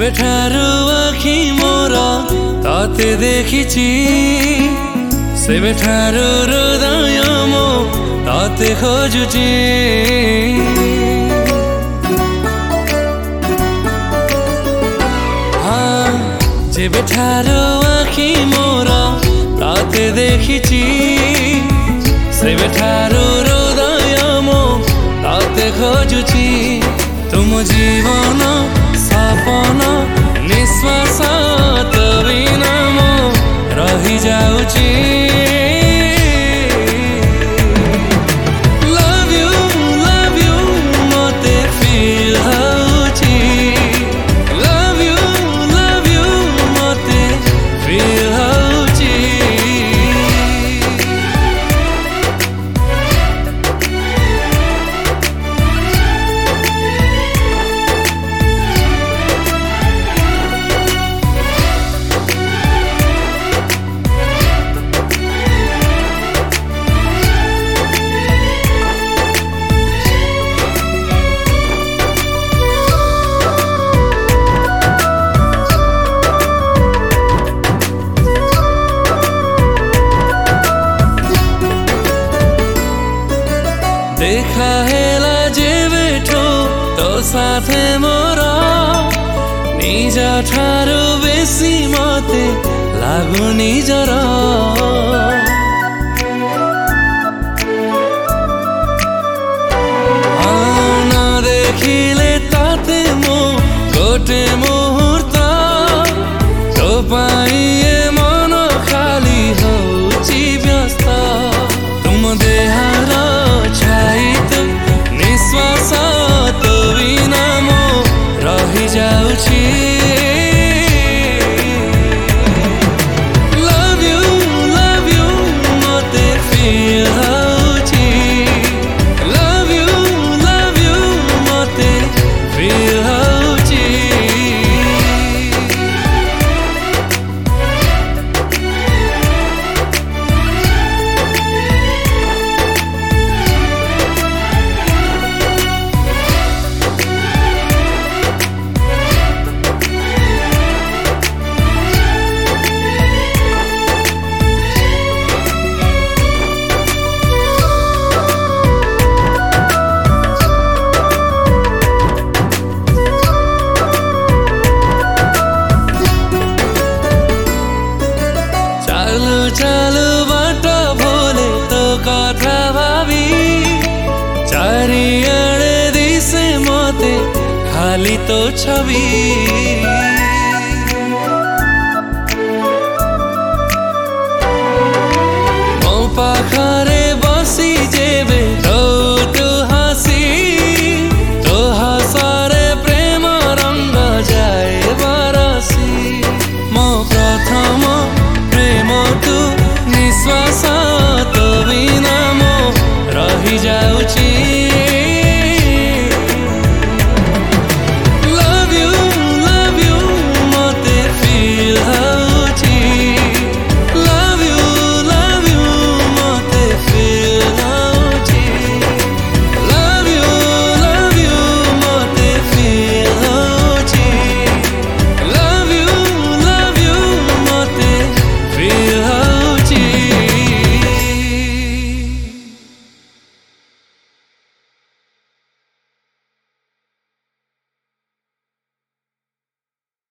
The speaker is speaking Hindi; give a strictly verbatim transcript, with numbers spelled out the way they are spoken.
ସେବେଠାରୁ ଆଖି ମୋର ତତେ ଦେଖିଛି, ସେବେଠାରୁ ହୃଦୟ ମୋ ତତେ ଖୋଜୁଛି। ହଁ, ଯେବେଠାରୁ ଆଖି ମୋର ତତେ ଦେଖିଛି, ସେବେଠାରୁ ହୃଦୟ ମୋ ତତେ ଖୋଜୁଛି। ତୁମ ଜୀବନ ସପନ ନିଶ୍ୱାସ ତୋ ବିନା ମୁଁ ରହିଯାଉଛି। Love you, love you ମୋତେ feel ହେଉଛି। Love you, love you ମୋତେ feel ହେଉଛି। देखा हेला जेबेठो तो साथे मोर निज ठारू बेसी मते लागु निजर। न देखिले ताते मो गोटे मुहूर्त तो पाई मन खाली होची व्यस्त। तुम देहार छाइत निश्वास तो बिना मो रही जाଉଛି। Love you, love you ମୋତେ feel ହେଉଛି। Love you, love you ମୋତେ feel ହେଉଛି। चालू चालू बाट भोले तो कथा भावी चारिआडे दिसे मते खाली तो छवि।